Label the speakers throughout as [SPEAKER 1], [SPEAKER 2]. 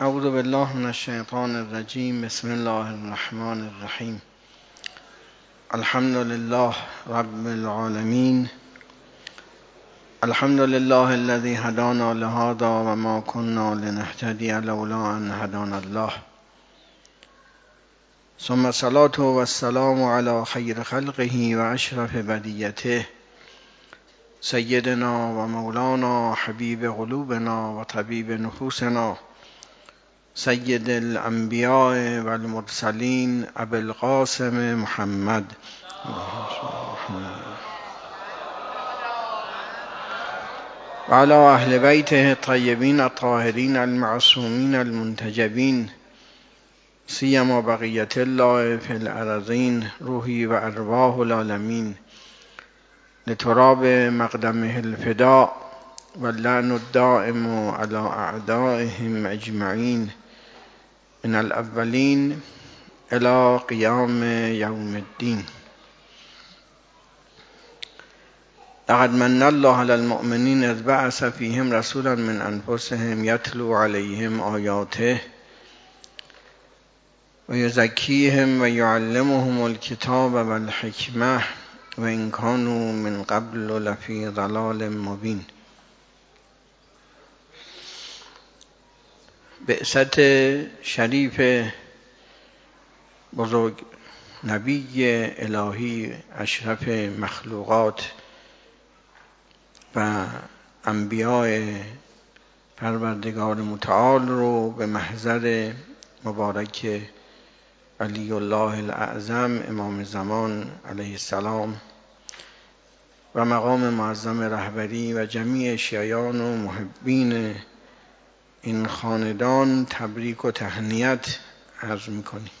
[SPEAKER 1] اعوذ بالله من الشیطان الرجیم. بسم الله الرحمن الرحیم. الحمد لله رب العالمین. الحمد لله الذي هدانا لهذا وما كنا لنهتدي لولا ان هدانا الله. ثم الصلاة والسلام على خير خلقه واشرف بديته سيدنا ومولانا حبيب قلوبنا وطبيب نفوسنا سید الانبیاء والمرسلین ابی القاسم محمد و علی اهل بیته الطیبین الطاهرین المعصومین المنتجبین سیما بقیة الله فی الارضین روحی و ارواح العالمین لتراب مقدمه الفداء واللعن الدائم على اعدائهم اجمعین من الاولین الى قیام یوم الدین. لقد من الله على المؤمنین اذ بعث فیهم رسولا من انفسهم یتلو علیهم آیاته و یزکیهم و یعلمهم الکتاب والحکمة و ان کانوا من قبل لفی ضلال مبین. بعثت شریف بزرگ نبی الهی اشرف مخلوقات و انبیاء پروردگار متعال رو به محضر مبارک علی الله الاعظم امام زمان علیه السلام و مقام معظم رهبری و جمیع شیعیان و محبین این خاندان تبریک و تهنیت عرض می‌کنیم.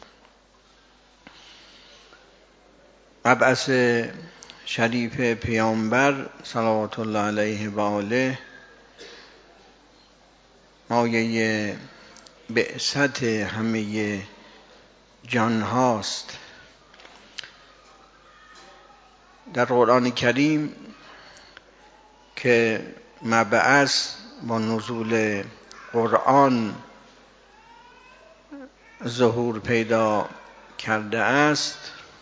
[SPEAKER 1] مبعث شریف پیامبر صلوات الله علیه و آله مایه بعثت همه جان هاست. در قرآن کریم که مبعث با نزول قرآن ظهور پیدا کرده است،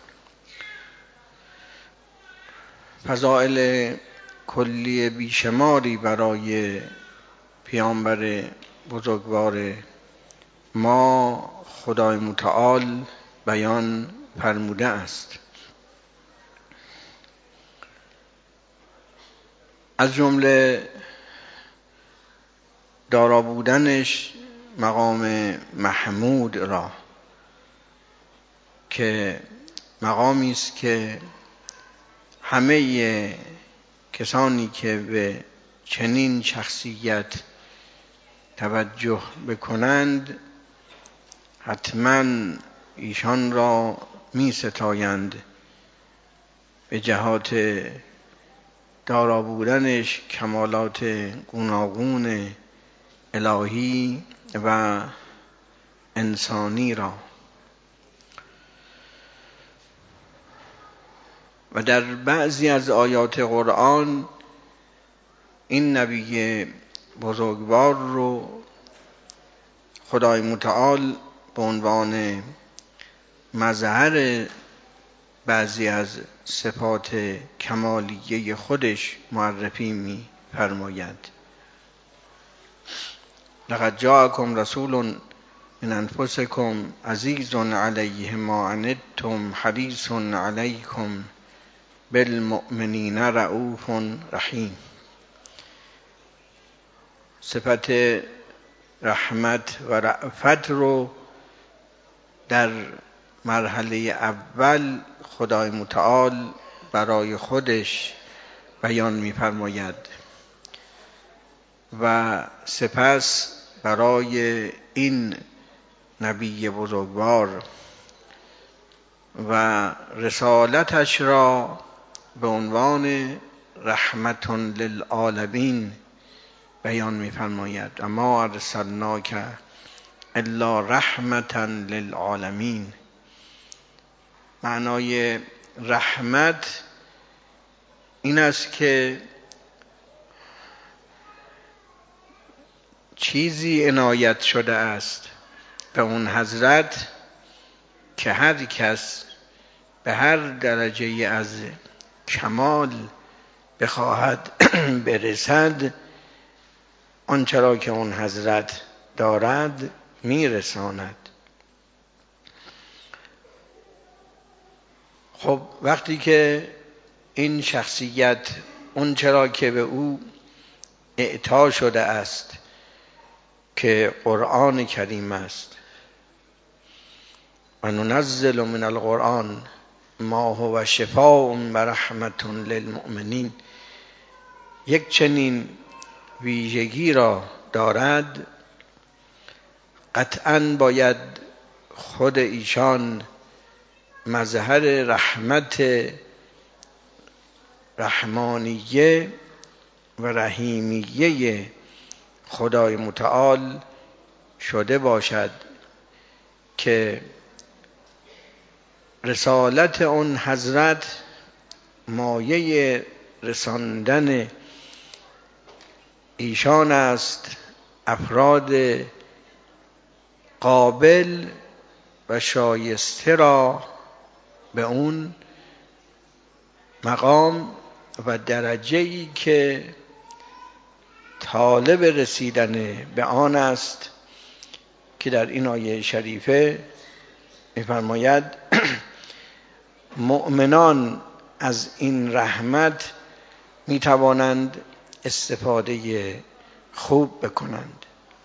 [SPEAKER 1] فضائل کلی بیشماری برای پیامبر بزرگوار ما خدای متعال بیان فرموده است. از جمله دارا بودنش مقام محمود را که مقامی است که همه کسانی که به چنین شخصیت توجه بکنند حتما ایشان را می ستایند به جهات دارا بودنش کمالات گوناگون الهی و انسانی را. و در بعضی از آیات قرآن این نبی بزرگوار رو خدای متعال به عنوان مظهر بعضی از صفات کمالیه خودش معرفی می فرماید. لقد جاءکم رسول من انفسکم عزیز علیه ما عنتم حریص علیکم بالمؤمنین رؤوف رحیم. صفت رحمت و رأفت رو در مرحله اول خدای متعال برای خودش بیان می‌فرماید و سپس برای این نبی بزرگوار و رسالتش را به عنوان رحمت للعالمین بیان می‌فرماید. اما ارسلناک الا رحمة للعالمین. معنای رحمت این است که چیزی عنایت شده است به اون حضرت که هر کس به هر درجه از کمال بخواهد برسد، آنچه را که اون حضرت دارد میرساند. خب وقتی که این شخصیت اون چرا که به او اعطا شده است که قرآن کریم است، و ننزل من القرآن ما هو شفاء و رحمة للمؤمنین، یک چنین ویژگی را دارد، قطعاً باید خود ایشان مظهر رحمت رحمانیه و رحیمیه خدای متعال شده باشد که رسالت اون حضرت مایه رساندن ایشان است، افراد قابل و شایسته را به اون مقام و درجه‌ای که طالب رسیدن به آن است که در این آیه شریفه می‌فرماید مؤمنان از این رحمت می‌توانند استفاده خوب بکنند.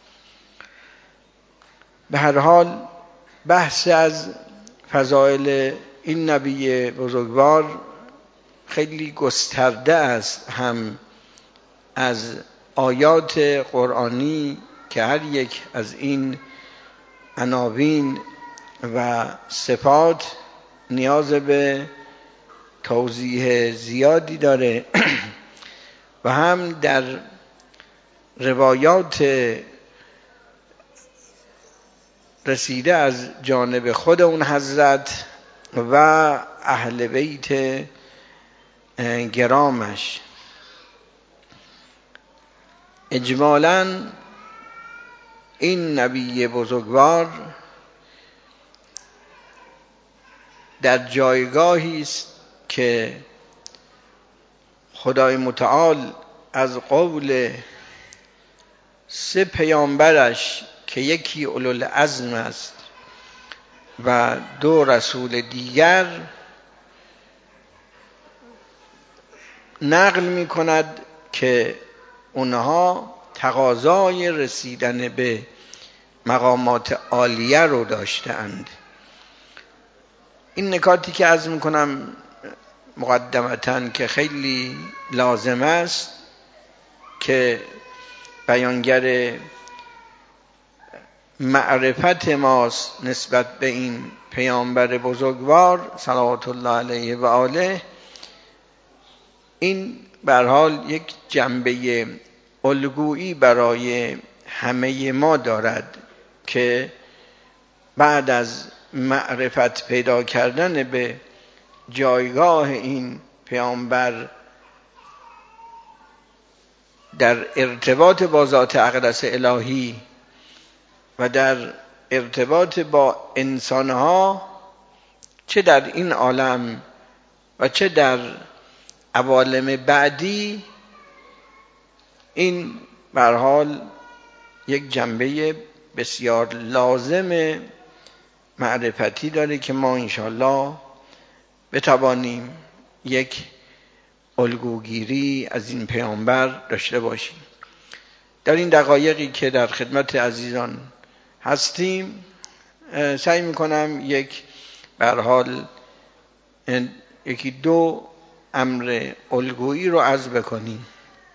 [SPEAKER 1] به هر حال بحث از فضائل این نبی بزرگوار خیلی گسترده است، هم از آیات قرآنی که هر یک از این عناوین و صفات نیاز به توضیح زیادی داره و هم در روایات رسیده از جانب خود اون حضرت و اهل بیت گرامش. اجمالاً این نبی بزرگوار در جایگاهی است که خدای متعال از قول 3 پیامبرش که یکی اولوالعزم است و 2 رسول دیگر نقل می کند که اونها تقاضای رسیدن به مقامات عالیه رو داشتند. این نکاتی که عرض می کنم مقدمتاً که خیلی لازم است که بیانگر معرفت ماست نسبت به این پیامبر بزرگوار صلوات الله علیه و آله. این به هر حال یک جنبه الگویی برای همه ما دارد که بعد از معرفت پیدا کردن به جایگاه این پیامبر در ارتباط با ذات اقدس الهی و در ارتباط با انسانها، چه در این عالم و چه در عوالم بعدی، این به هر حال یک جنبه بسیار لازم معرفتی داره که ما انشاءالله بتوانیم یک الگوگیری از این پیامبر داشته باشیم. در این دقایقی که در خدمت عزیزان هستیم سعی میکنم یک به هر حال یکی 2 امر الگویی رو عرض بکنیم.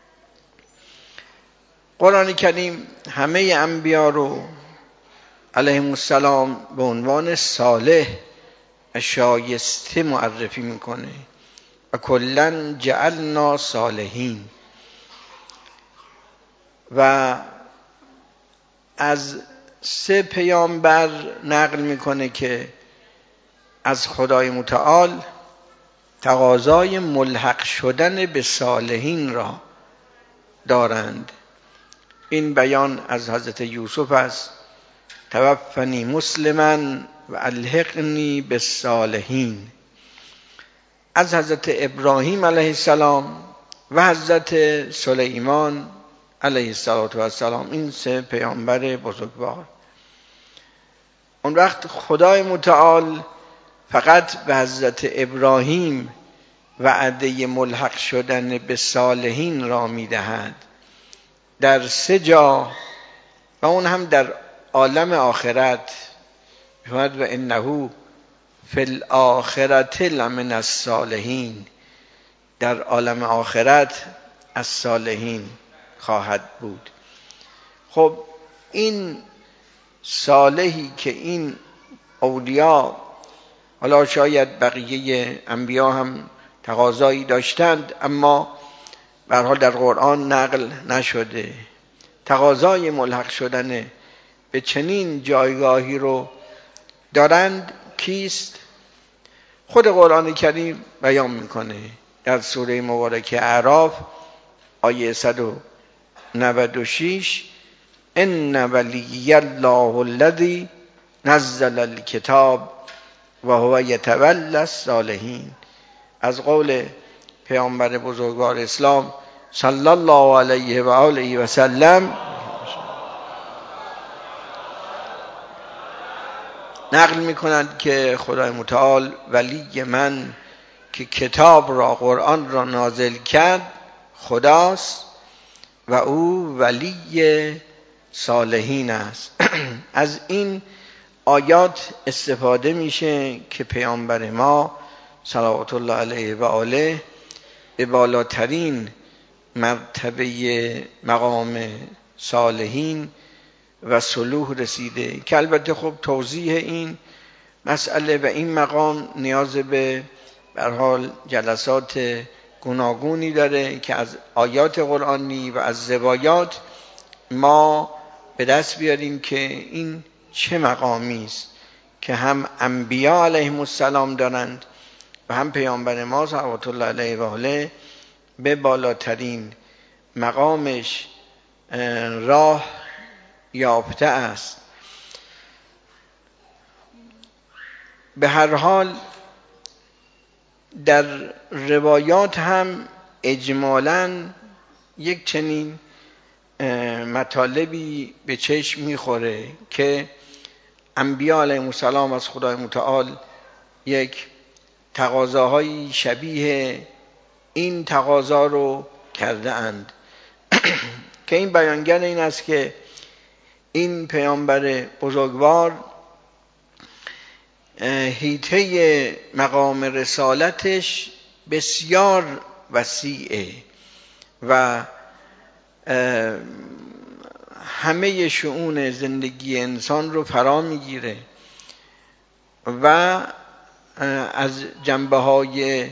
[SPEAKER 1] قرآن کریم همه انبیا رو علیهم السلام به عنوان صالح و شایسته معرفی میکنه و کلاً جعلنا صالحین، و از 3 پیامبر نقل میکنه که از خدای متعال تقاضای ملحق شدن به صالحین را دارند. این بیان از حضرت یوسف است: توفنی مسلما و الحقنی بالصالحین. از حضرت ابراهیم علیه السلام و حضرت سلیمان علیه السلام، این سه پیامبر بزرگوار. اون وقت خدای متعال فقط به حضرت ابراهیم وعده ملحق شدن به صالحین را میدهد در 3 جا، و اون هم در عالم آخرت. و انه فی الاخرة لمن الصالحین، در عالم آخرت از صالحین خواهد بود. خب این صالحی که این اولیا، حالا شاید بقیه انبیا هم تقاضایی داشتند اما به هر حال در قرآن نقل نشده، تقاضای ملحق شدن به چنین جایگاهی رو دارند. کیست؟ خود قرآن کریم بیان میکنه در سوره مبارکه اعراف آیه 196: ان ولی الله الذی نزل الکتاب و هو یتولی الصالحین. از قول پیامبر بزرگوار اسلام صلی الله علیه و آله و سلم نقل میکنند که خدای متعال ولی من که کتاب را، قرآن را نازل کرد خداست و او ولی صالحین است. از این آیات استفاده میشه که پیامبر ما صلوات الله علیه و آله به بالاترین مرتبه مقام صالحین و صلوح رسیده، که البته خب توضیح این مسئله و این مقام نیاز به هر حال جلسات گوناگونی داره که از آیات قرآنی و از روایات ما به دست بیاریم که این چه مقامی است که هم انبیا علیهم السلام دارند و هم پیامبر ما صلوات الله علیه و آله به بالاترین مقامش راه یافته است. به هر حال در روایات هم اجمالاً یک چنین مطالبی به چشم میخوره که انبیا علیهم السلام از خدای متعال یک تقاضاهای شبیه این تقاضا رو کرده اند که این بیانگر این است که این پیامبر بزرگوار حیطه مقام رسالتش بسیار وسیعه و همه شؤون زندگی انسان رو فرا میگیره و از جنبه‌های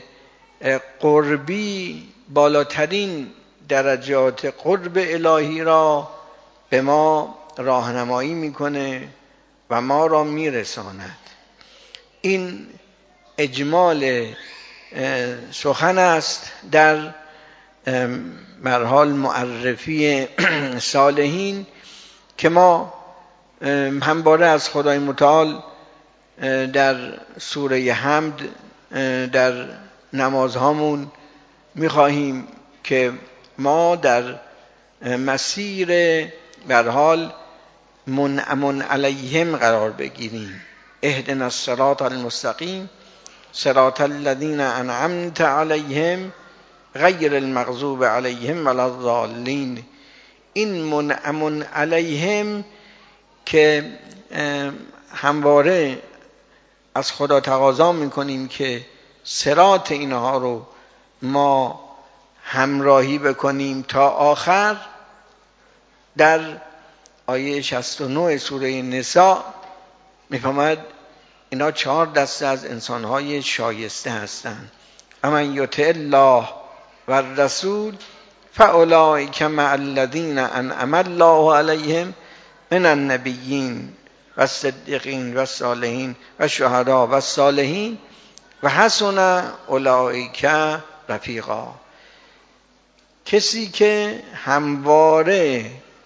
[SPEAKER 1] قربی بالاترین درجات قرب الهی را به ما راهنمایی میکنه و ما را میرساند. این اجمال سخن است در مرحال معرفی صالحین که ما همواره از خدای متعال در سوره حمد در نمازهامون میخواهیم که ما در مسیر به هر حال منعم علیهم قرار بگیریم. اهدنا الصراط المستقیم صراط الذین انعمت علیهم غیر المغضوب علیهم ولا الضالین. این منعم علیهم که همواره از خدا تقاضا میکنیم که صراط اینها رو ما همراهی بکنیم تا آخر، در آیه 69 سوره نساء میفهمد اینا 4 دسته از انسانهای شایسته هستند. امن یطع الله و الرسول فاولئک مع الذین انعم الله علیهم من النبیین و الصدیقین و الصالحین و الشهداء و الصالحین و حسن اولئک رفیقا. کسی که همواره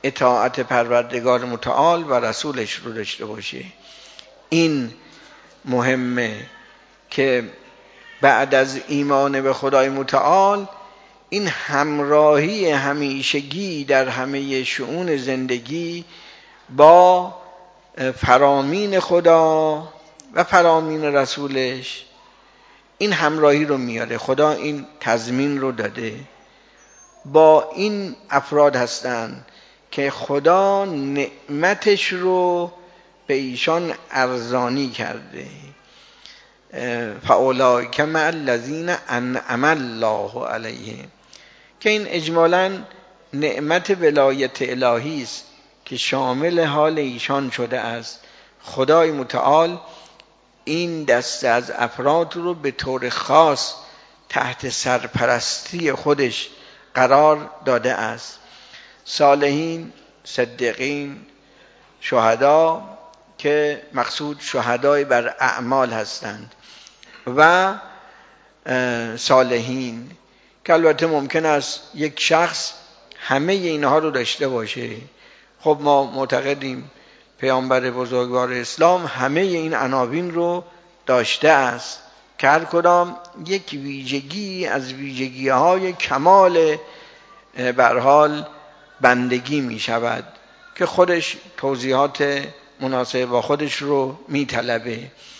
[SPEAKER 1] اطاعت پروردگار متعال و رسولش رو داشته باشه. این مهمه که بعد از ایمان به خدای متعال این همراهی همیشگی در همه شؤون زندگی با فرامین خدا و فرامین رسولش، این همراهی رو میاره. خدا این تضمین رو داده. با این افراد هستند که خدا نعمتش رو به ایشان ارزانی کرده. فاولئک مع الذین انعم الله علیهم، که این اجمالاً نعمت ولایت الهی است که شامل حال ایشان شده است. خدای متعال این دسته از افراد رو به طور خاص تحت سرپرستی خودش قرار داده است. صالحین، صدیقین، شهدا، که مقصود شهدای بر اعمال هستند، و صالحین، که البته ممکن است یک شخص همه اینها رو داشته باشه. خب ما معتقدیم پیامبر بزرگوار اسلام همه این عناوین رو داشته است که هر کدام یک ویژگی از ویژگی‌های کمال به هر حال بندگی می شود که خودش توضیحات مناسب با خودش رو می طلبه.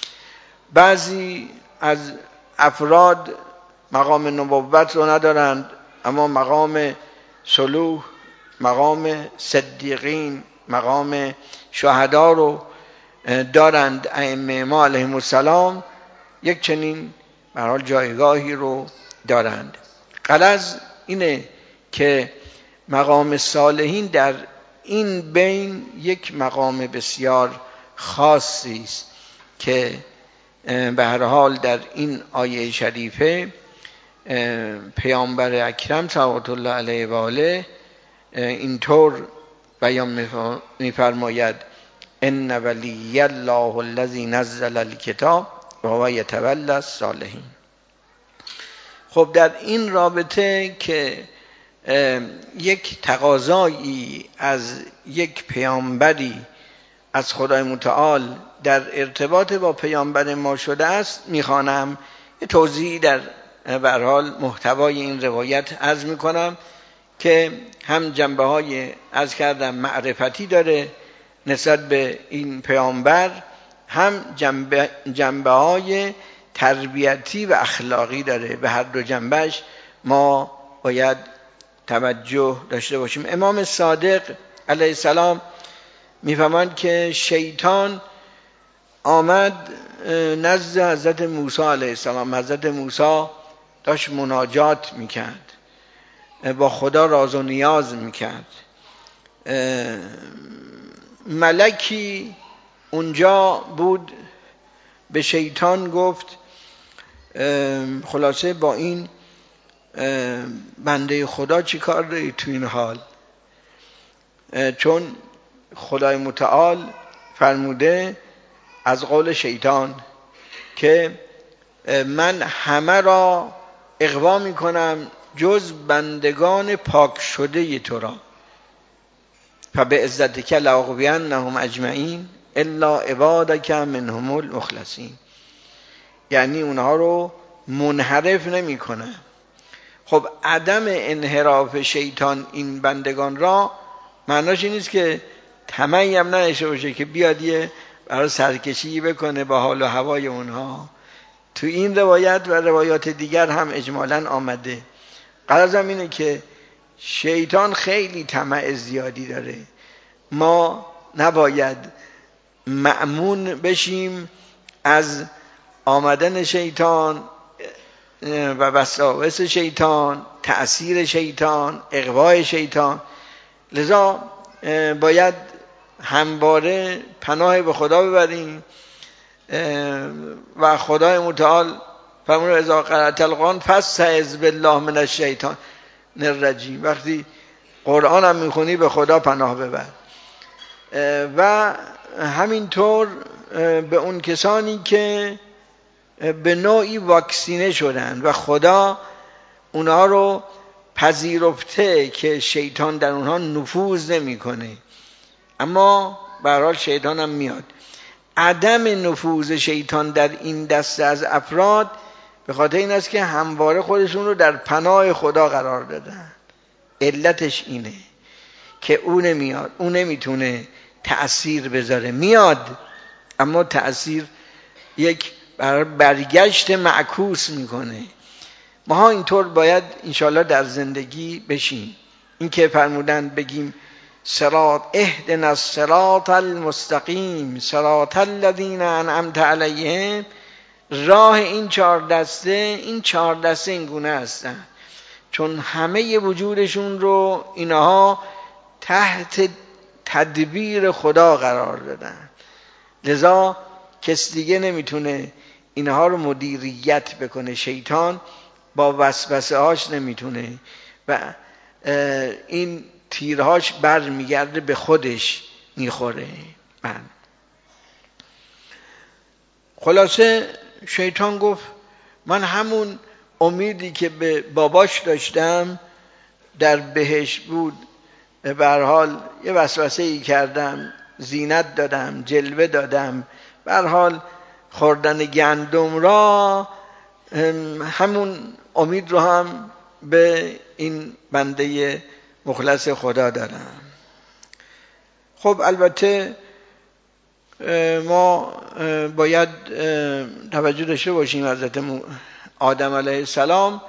[SPEAKER 1] بعضی از افراد مقام نبوت رو ندارند، اما مقام صلوح، مقام صدیقین، مقام شهدا رو دارند. ائمه ما علیهم السلام یک چنین به هر حال جایگاهی رو دارند. غرض اینه که مقام صالحین در این بین یک مقام بسیار خاصی است که به هر حال در این آیه شریفه پیامبر اکرم صلوات الله علیه و آله اینطور بیان می‌فرماید: ان ولی الله الذی نزل الکتاب و هو یتولی الصالحین. خب در این رابطه که یک تقاضایی از یک پیامبری از خدای متعال در ارتباط با پیامبر ما شده است، میخوانم یه توضیحی در به هر حال محتوای این روایت عرض میکنم که هم جنبه های عرض کردم معرفتی داره نسبت به این پیامبر، هم جنبه های تربیتی و اخلاقی داره. به هر دو جنبهش ما باید توجه داشته باشیم. امام صادق علیه السلام میفهمند که شیطان آمد نزد حضرت موسی علیه السلام. حضرت موسی داشت مناجات میکرد، با خدا راز و نیاز میکرد. ملکی اونجا بود به شیطان گفت خلاصه با این بنده خدا چی کار داری تو این حال؟ چون خدای متعال فرموده از قول شیطان که من همه را اغوا میکنم جز بندگان پاک شده تو را، فبعزتک لاغوینهم اجمعین الا عبادک منهم المخلصین. یعنی اونها رو منحرف نمی کنه. خب عدم انحراف شیطان این بندگان را معناش این نیست که طمعی هم نداشته باشه که بیاد یه برای سرکشی بکنه با حال و هوای اونها. تو این روایت و روایات دیگر هم اجمالاً آمده. غرضم اینه که شیطان خیلی طمع زیادی داره. ما نباید مأمون بشیم از آمدن شیطان و وساوس شیطان، تأثیر شیطان، اغوای شیطان. لذا باید همواره پناه به خدا ببریم و خدای متعال فرمود اذا قرأت القرآن فاستعذ بالله من الشیطان الرجیم. وقتی قرآن هم میخونی به خدا پناه ببر. و همینطور به اون کسانی که به نوعی واکسینه شدن و خدا اونها رو پذیرفته که شیطان در اونها نفوذ نمیکنه، اما به هر حال شیطان هم میاد. عدم نفوذ شیطان در این دسته از افراد به خاطر این است که همواره خودشون رو در پناه خدا قرار دادن. علتش اینه که او نمیاد، او نمیتونه تأثیر بذاره، میاد اما تأثیر یک برگشت معکوس میکنه. ما اینطور باید انشاءالله در زندگی بشیم. این که فرمودن بگیم صراط اهدنا الصراط المستقیم صراط الذین انعمت علیهم، راه این چهار دسته این گونه هستن، چون همه وجودشون رو اینها تحت تدبیر خدا قرار دادن، لذا کس دیگه نمیتونه اینها رو مدیریت بکنه. شیطان با وسوسه هاش نمیتونه و این تیرهاش بر میگرده به خودش میخوره. خلاصه شیطان گفت من همون امیدی که به باباش داشتم در بهشت بود، به هر حال یه وسوسه ای کردم، زینت دادم، جلوه دادم، به هر حال خوردن گندم را، همون امید رو هم به این بنده مخلص خدا دارم. خب البته ما باید توجه داشته باشیم حضرت آدم علیه السلام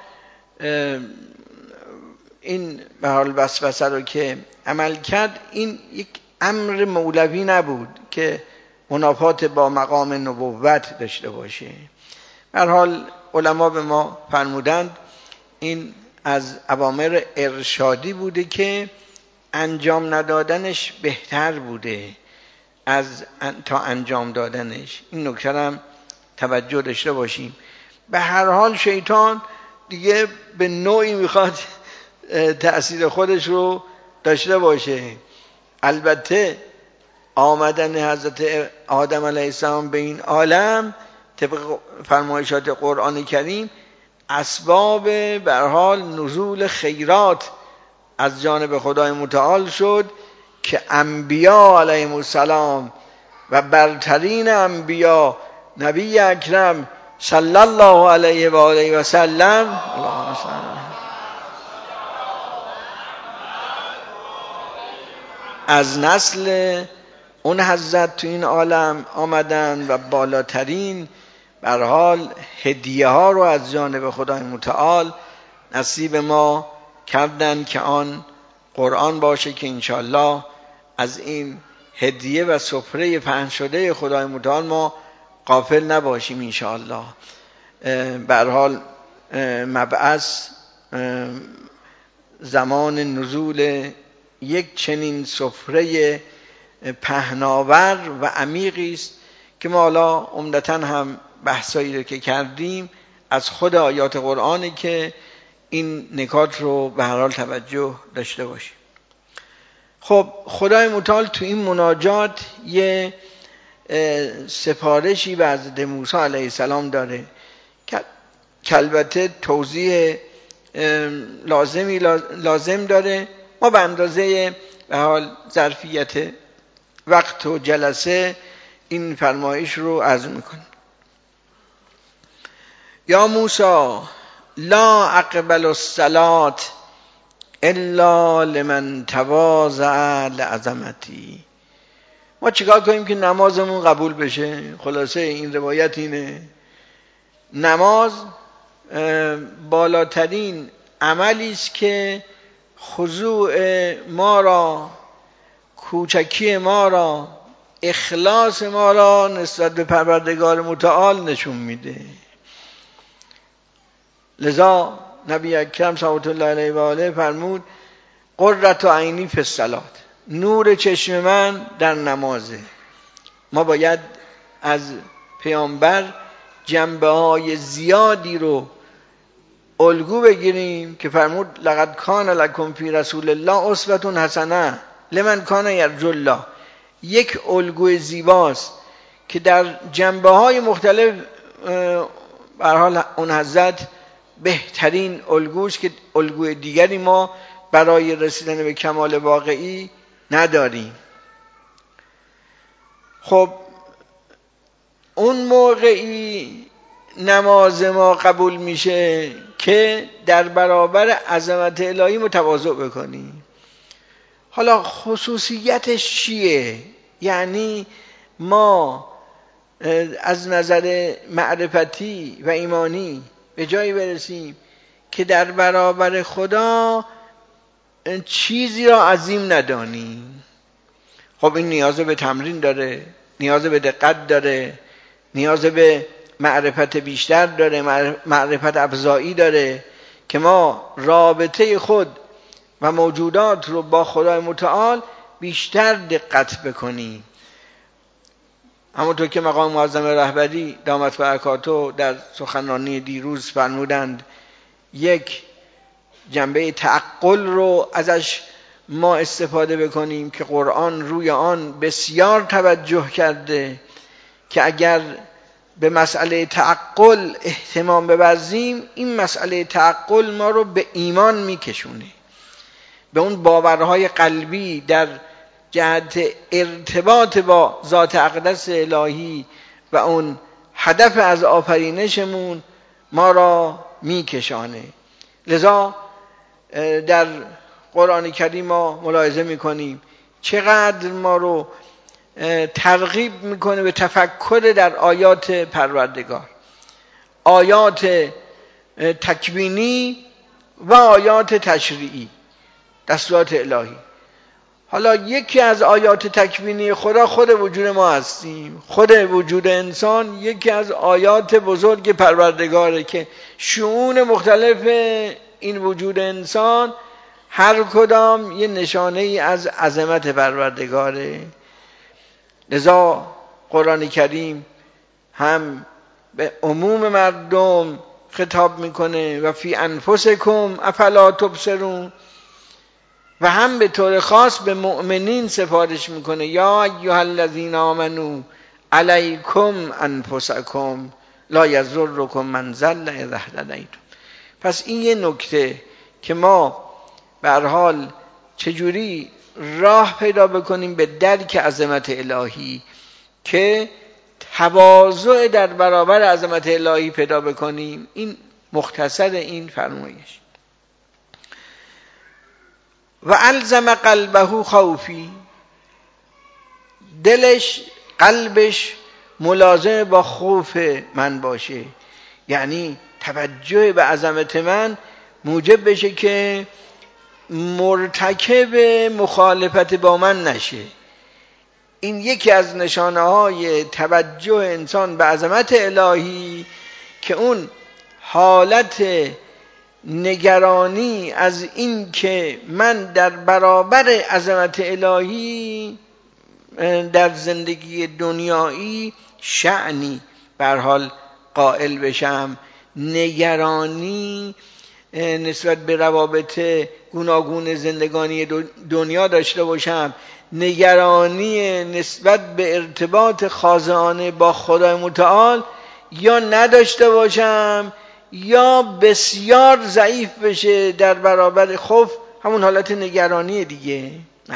[SPEAKER 1] این به حال وسوسه رو که عمل کرد، این یک امر مولوی نبود که منافات با مقام نبوت داشته باشه. به هر حال علما به ما فرمودند این از اوامر ارشادی بوده که انجام ندادنش بهتر بوده تا انجام دادنش. این نکته هم توجه داشته باشیم. به هر حال شیطان دیگه به نوعی میخواد تأثیر خودش رو داشته باشه. البته آمدن حضرت آدم علیه السلام به این عالم طبق فرمایشات قرآن کریم اسباب به هر حال نزول خیرات از جانب خدای متعال شد که انبیا علیهم السلام و برترین انبیا نبی اکرم صلی الله علیه و آله و سلم از نسل اون حضرت تو این عالم آمدن و بالاترین به هر حال هدیه ها رو از جانب خدای متعال نصیب ما کردن که آن قرآن باشه که انشالله از این هدیه و سفره پهن شده خدای متعال ما غافل نباشیم انشالله. به هر حال مبعث زمان نزول یک چنین سفره پهناور و عمیقی است که ما حالا عمدتاً هم بحثایی رو که کردیم از خود آیات قرآنی که این نکات رو به هر حال توجه داشته باشیم. خب خدای متعال تو این مناجات یه سفارشی به حضرت موسی علیه السلام داره که البته توضیح لازم داره. ما به اندازه به حال ظرفیت وقت و جلسه این فرمایش رو عرض میکنم. یا موسی لا اقبل الصلاة الا لمن تواضع لعظمتی. ما چیکار کنیم که نمازمون قبول بشه؟ خلاصه این روایت اینه، نماز بالاترین عملی است که خضوع ما را، کوچکی ما را، اخلاص ما را نسبت به پروردگار متعال نشون میده. لذا نبی اکرم صلی الله علیه و آله فرمود قرة عینی فی الصلاة، نور چشم من در نمازه. ما باید از پیامبر جنبه های زیادی رو الگو بگیریم که فرمود لقد کان لکم فی رسول الله اسوة حسنه لمن کان یرجو الله. یک الگوی زیباست که در جنبه های مختلف به هر حال اون حضرت بهترین الگوست که الگوی دیگری ما برای رسیدن به کمال واقعی نداریم. خب اون موقعی نماز ما قبول میشه که در برابر عظمت الهی متواضع بکنیم. حالا خصوصیتش چیه؟ یعنی ما از نظر معرفتی و ایمانی به جایی برسیم که در برابر خدا چیزی را عظیم ندانیم. خب این نیاز به تمرین داره، نیاز به دقت داره، نیاز به معرفت بیشتر داره، معرفت افزایی داره که ما رابطه خود و موجودات رو با خدای متعال بیشتر دقت بکنیم. همونطور که مقام معظم رهبری دامت برکاته در سخنرانی دیروز فرمودند، یک جنبه تعقل رو ازش ما استفاده بکنیم که قرآن روی آن بسیار توجه کرده که اگر به مسئله تعقل اهتمام بورزیم، این مسئله تعقل ما رو به ایمان میکشونه، به اون باورهای قلبی در جهت ارتباط با ذات اقدس الهی و اون هدف از آفرینشمون ما را میکشانه. لذا در قرآن کریم ما ملاحظه میکنیم چقدر ما رو ترغیب میکنه به تفکر در آیات پروردگار، آیات تکوینی و آیات تشریعی، دستورات الهی. حالا یکی از آیات تکوینی خدا خود وجود ما هستیم، خود وجود انسان یکی از آیات بزرگ پروردگاره که شؤون مختلف این وجود انسان هر کدام یه نشانه ای از عظمت پروردگاره. لذا قرآن کریم هم به عموم مردم خطاب میکنه و فی انفسکم افلا تبصرون، و هم به طور خاص به مؤمنین سفارش میکنه یا ایها الذین آمنو علیکم انفسکم لا یضرکم من ضل اذا اهتدیتم. پس این یه نکته که ما به هر حال چجوری راه پیدا بکنیم به درک عظمت الهی که تواضع در برابر عظمت الهی پیدا بکنیم. این مختصر این فرمایش. و الزم قلبه خوفی، دلش قلبش ملازم با خوف من باشه، یعنی توجه به عظمت من موجب بشه که مرتکب مخالفت با من نشه. این یکی از نشانه های توجه انسان به عظمت الهی که اون حالت نگرانی از این که من در برابر عظمت الهی در زندگی دنیایی شأنی به هر حال قائل بشم، نگرانی نسبت به روابط گوناگون زندگانی دنیا داشته باشم، نگرانی نسبت به ارتباط خاضعانه با خدای متعال یا نداشته باشم یا بسیار ضعیف بشه در برابر خوف، همون حالت نگرانی دیگه.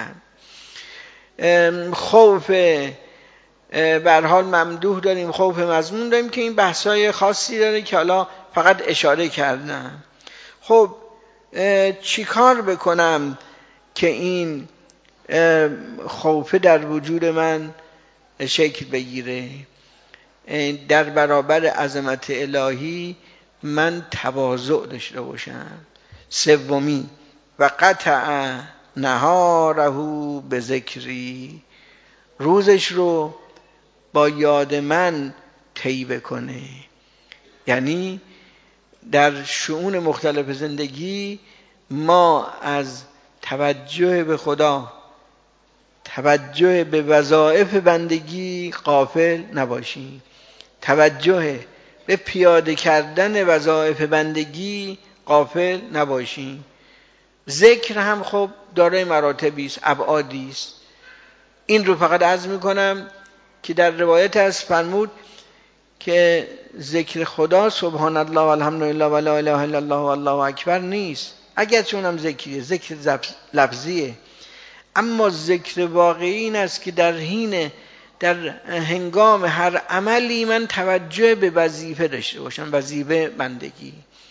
[SPEAKER 1] خوف به هر حال ممدوح داریم، خوف مذموم داریم که این بحثای خاصی داره که حالا فقط اشاره کردم. خب چی کار بکنم که این خوف در وجود من شکل بگیره؟ در برابر عظمت الهی من تواضع داشته باشم. سومی و قطع نهاره به ذکری، روزش رو با یاد من طی بکنه. یعنی در شؤون مختلف زندگی ما از توجه به خدا، توجه به وظایف بندگی غافل نباشیم، توجه به پیاده کردن وظایف بندگی غافل نباشیم. ذکر هم خب دارای مراتبی است، ابعادی است. این رو فقط عرض میکنم که در روایت هست فرمود که ذکر خدا سبحان الله و الحمدلله و لا اله الا الله و الله اکبر نیست، اگر چونم ذکریه، ذکر لفظیه، اما ذکر واقعی این است که در هنگام هر عملی من توجه به وظیفه داشته باشم، وظیفه بندگی.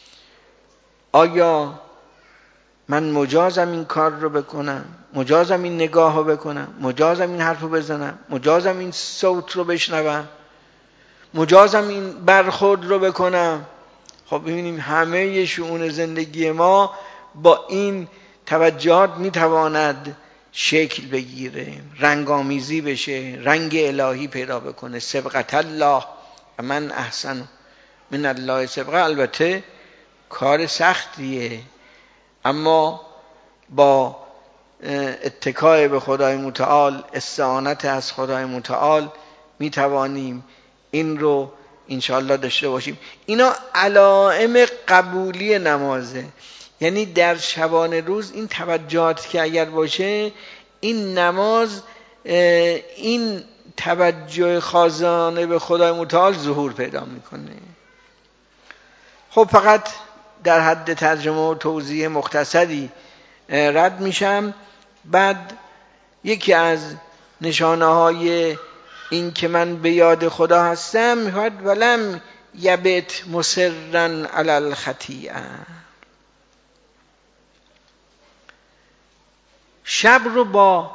[SPEAKER 1] آیا من مجازم این کار رو بکنم، مجازم این نگاه رو بکنم، مجازم این حرف رو بزنم، مجازم این صوت رو بشنوم، مجازم این برخورد رو بکنم؟ خب ببینیم همه شؤون زندگی ما با این توجهات میتواند شکل بگیره، رنگامیزی بشه، رنگ الهی پیدا بکنه. سبقت الله و من احسن من الله سبقه. البته کار سختیه، اما با اتکای به خدای متعال، استعانت از خدای متعال میتوانیم این رو انشاءالله داشته باشیم. اینا علائم قبولی نمازه، یعنی در شبانه روز این توجهات که اگر باشه، این نماز این توجه خاضعانه به خدای متعال ظهور پیدا میکنه. خب فقط در حد ترجمه و توضیح مختصری رد میشم. بعد یکی از نشانه های این که من به یاد خدا هستم میگوید ولم یبت مصرا علی الخطیئه. شب رو با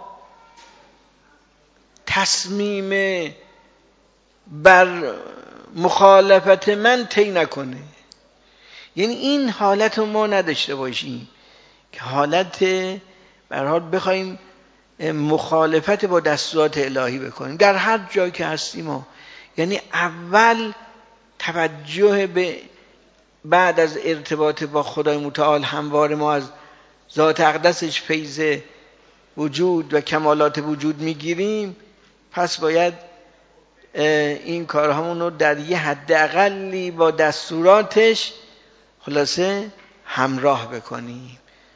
[SPEAKER 1] تصمیم بر مخالفت من طی نکنه. یعنی این حالت رو ما نداشته باشیم که حالت به هر حال بخوایم مخالفت با دستورات الهی بکنیم در هر جایی که هستیم. یعنی اول توجه به، بعد از ارتباط با خدای متعال همواره ما از ذات اقدسش فیض وجود و کمالات وجود میگیریم، پس باید این کارهامون رو در یه حد اقلی با دستوراتش خلاصه همراه بکنیم.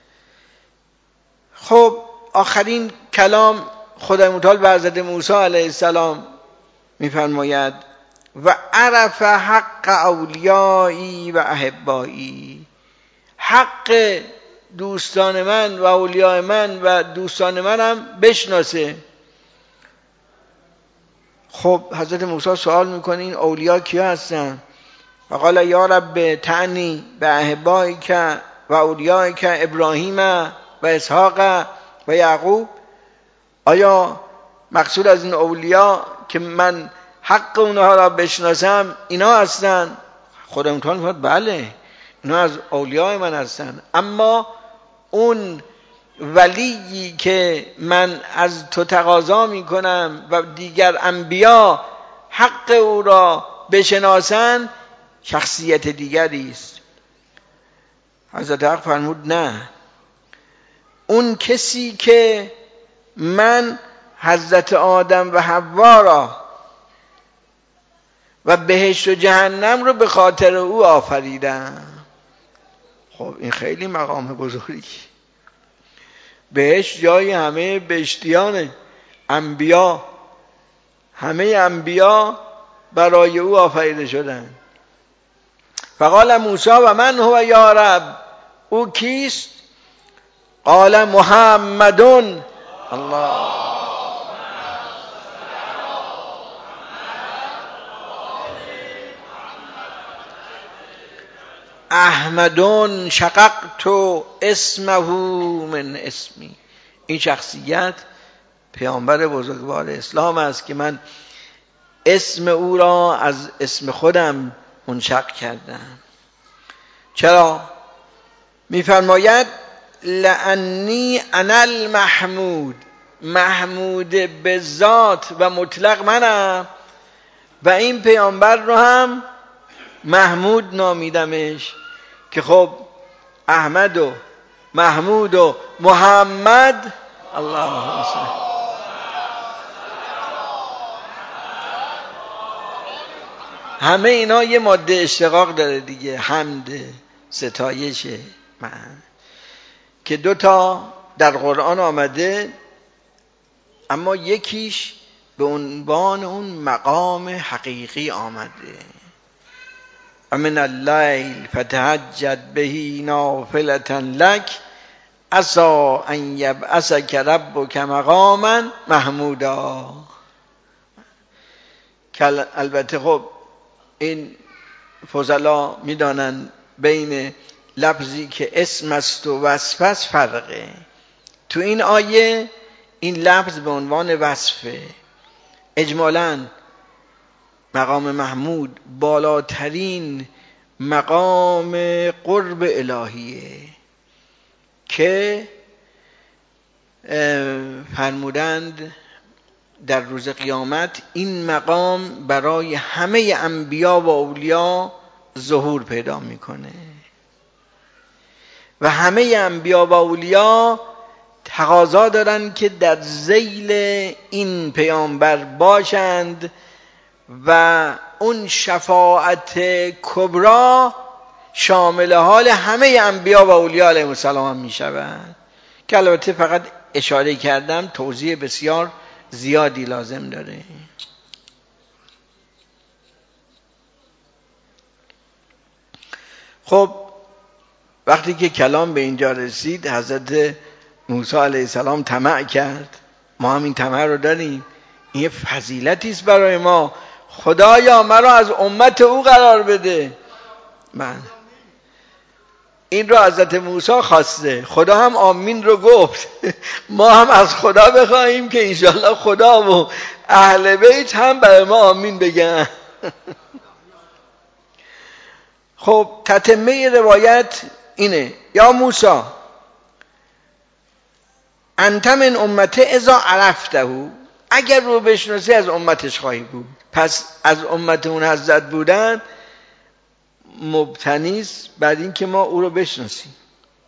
[SPEAKER 1] خب آخرین کلام خدای متعال به حضرت موسی علیه السلام میفرماید و عرف حق اولیایی و احبایی. حق دوستان من و اولیاء من و دوستان منم بشناسه. خب حضرت موسی سوال میکنه این اولیاء کیا هستن؟ فقال یا رب تعنی به احبایی که و اولیاء که ابراهیم و اسحاق و یعقوب. آیا مقصود از این اولیاء که من حق اونها را بشناسم اینا هستن؟ خدا متعال میگه بله اینا از اولیاء من هستن، اما اون ولیی که من از تو تقاضا میکنم و دیگر انبیا حق او را بشناسن شخصیت دیگری است. حضرت حق فرمود نه، اون کسی که من حضرت آدم و حوا را و بهشت و جهنم رو به خاطر او آفریدم. خب این خیلی مقام بزرگی. بهشت جای همه بهشتیانه، انبیا، همه انبیا برای او آفریده شدن. فقال موسی و من هو یا رب، او کیست؟ قال محمدون. الله احمدون شققت اسمه من اسمی. این شخصیت پیامبر بزرگوار اسلام است که من اسم او را از اسم خودم منشق کردم. چرا؟ میفرماید لانی انا المحمود، محمود به ذات و مطلق منم و این پیامبر رو هم محمود نامیدمش که خب احمد و محمود و محمد، اللهم صل، همه اینا یه ماده اشتقاق داره دیگه، حمد، ستایش من، که دوتا در قرآن آمده، اما یکیش به عنوان اون مقام حقیقی آمده. و من اللیل فتهجد به نافلة لک عسی ان یبعثک ربک مقاما محمودا. که البته خب این فضلا میدانند بین لفظی که اسم است و وصف است فرقه. تو این آیه این لفظ به عنوان وصفه. اجمالاً مقام محمود بالاترین مقام قرب الهیه که فرمودند در روز قیامت این مقام برای همه انبیا و اولیا ظهور پیدا میکنه و همه انبیا و اولیا تقاضا دارن که در ذیل این پیامبر باشند و اون شفاعت کبرا شامل حال همه انبیا و اولیا علیهم السلام هم می شود که البته فقط اشاره کردم، توضیح بسیار زیادی لازم داره. خب وقتی که کلام به اینجا رسید حضرت موسی علیه السلام طمع کرد. ما هم این طمع رو داریم، این فضیلتی است برای ما. خدایا مرا از امت او قرار بده. من این رو حضرت موسی خواسته، خدا هم آمین رو گفت. ما هم از خدا بخواهیم که انشاءالله خدا و اهل بیت هم برای ما آمین بگن. خب تتمه روایت اینه: یا موسی انت من امته اذا عرفته، اگر رو بشناسی از امتش خواهی بود. پس از امت اون حضرت بودن مبتنیست بعد این که ما او رو بشناسیم.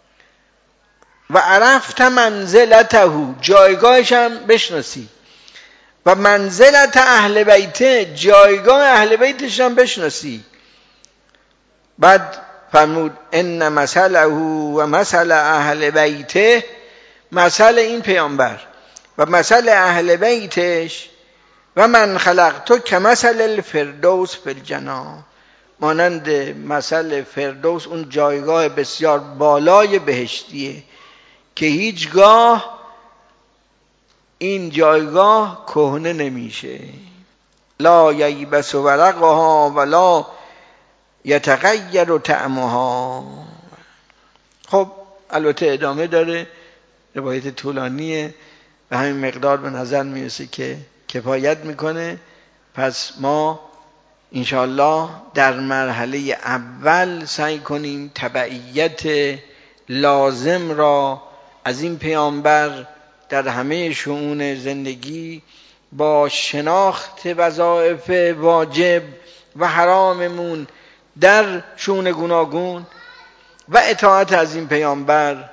[SPEAKER 1] و عرفت منزلته، جایگاهش هم بشناسی. و منزلت اهل بیته، جایگاه اهل بیتش هم بشناسی. بعد فرمود ان مثله و مثل اهل بیته، مثل این پیامبر و مثل اهل بیتش و من خلقت که مثل الفردوس فی الجنة، مانند مثل فردوس، اون جایگاه بسیار بالای بهشتیه که هیچگاه این جایگاه کهنه نمیشه. لا ییبس ورقها ولا یتغیر طعمها. خب البته ادامه داره، روایت طولانیه و همین مقدار به نظر میرسه که کفایت میکنه. پس ما انشاءالله در مرحله اول سعی کنیم تبعیت لازم را از این پیامبر در همه شؤون زندگی با شناخت وظایف واجب و حراممون در شؤون گوناگون و اطاعت از این پیامبر.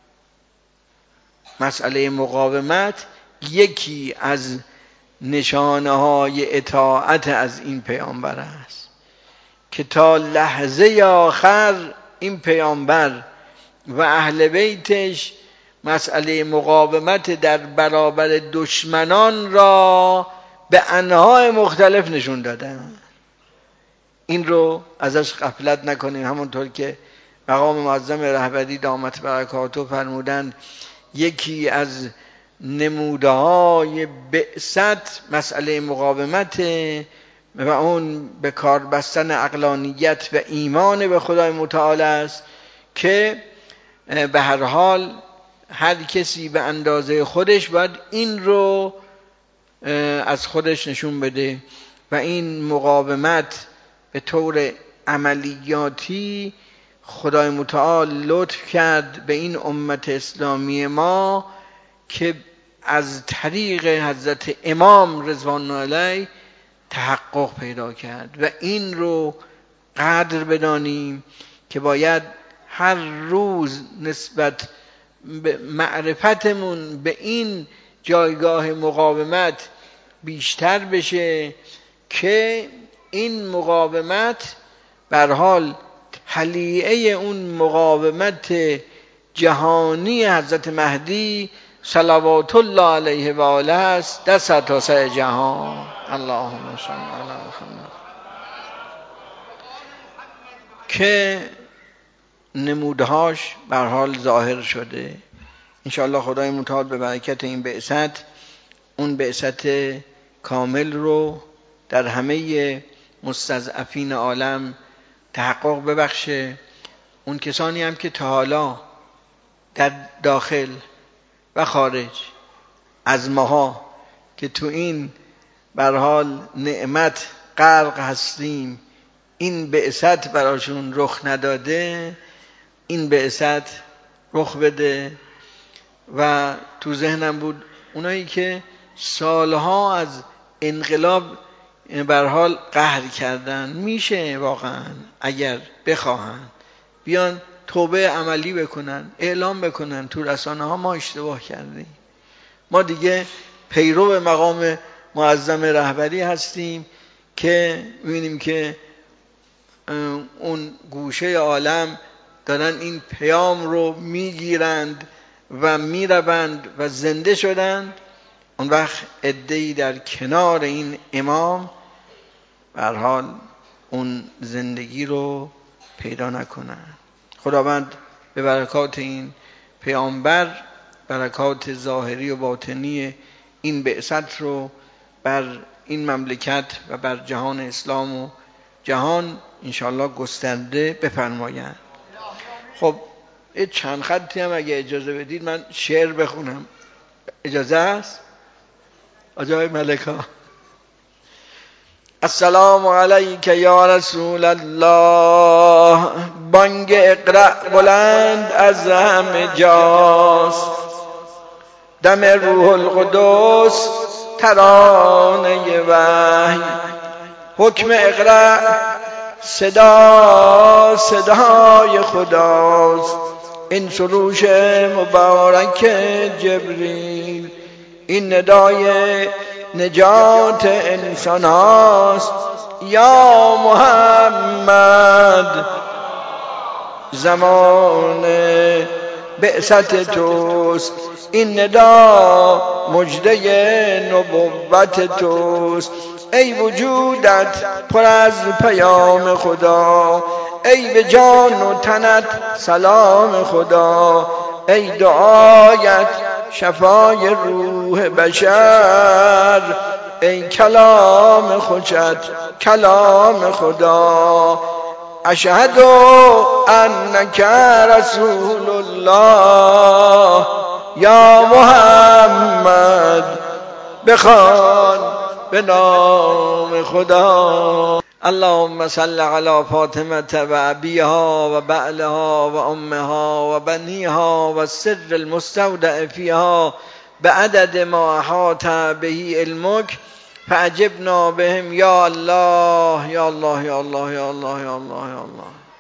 [SPEAKER 1] مسئله مقاومت یکی از نشانه های اطاعت از این پیامبر است که تا لحظه آخر این پیامبر و اهل بیتش مسئله مقاومت در برابر دشمنان را به انواع مختلف نشون دادن. این رو ازش غفلت نکنیم. همونطور که مقام معظم رهبری دامت برکاته فرمودند یکی از نمودهای بعثت مسئله مقاومت و اون به کار بستن عقلانیت و ایمان به خدای متعال است که به هر حال هر کسی به اندازه خودش باید این رو از خودش نشون بده و این مقاومت به طور عملیاتی خدای متعال لطف کرد به این امت اسلامی ما که از طریق حضرت امام رضوان الله علیه تحقق پیدا کرد و این رو قدر بدانیم که باید هر روز نسبت به معرفتمون به این جایگاه مقاومت بیشتر بشه که این مقاومت به هر حال تلیعه اون مقاومت جهانی حضرت مهدی صلوات الله علیه و آله است در سرتاسر جهان. اللهم صل علی محمد. که نمودهاش به هر حال ظاهر شده. انشاءالله خدای متعال به برکت این بعثت، اون بعثت کامل رو در همه مستضعفین عالم تحقق ببخشه. اون کسانی هم که تا حالا در داخل و خارج از ماها که تو این به هر حال نعمت غرق هستیم، این بعثت براشون رخ نداده، این بعثت رخ بده. و تو ذهنم بود اونایی که سالها از انقلاب به هر حال قهر کردن، میشه واقعا اگر بخواهن بیان توبه عملی بکنن، اعلام بکنن تو رسانه ها ما اشتباه کردیم، ما دیگه پیرو مقام معظم رهبری هستیم که می‌بینیم که اون گوشه عالم دارن این پیام رو میگیرند و میروند و زنده شدند. اون وقت عده‌ای در کنار این امام به هر حال اون زندگی رو پیدا نکنن. خداوند به برکات این پیامبر، برکات ظاهری و باطنی این بعثت رو بر این مملکت و بر جهان اسلام و جهان انشاءالله گسترده بفرمایند. خب یه چند خطی هم اگه اجازه بدید من شعر بخونم، اجازه است؟ آجای ملکا. السلام علیک یا رسول الله، بانگ اقرأ بلند از همه جاست، دم روح القدس ترانه وحی، حکم اقرأ صدای خداست، این سروش مبارک جبریل، این ندای نجات انسان هاست. یا محمد زمان بعثت توست، این ندا مجده نبوت توست. ای وجودت پر از پیام خدا، ای به جان و تنت سلام خدا، ای دعایت شفای روح بشر، ای کلام خوشت کلام خدا. اشهد انک رسول الله، یا محمد بخوان به نام خدا. اللهم صل علی فاطمه و ابیها و بعلها و امها و بنیها و السر المستودع فیها بعدد ما احاط به علمک فاجبنا بهم یا الله یا الله یا الله یا الله یا الله یا الله.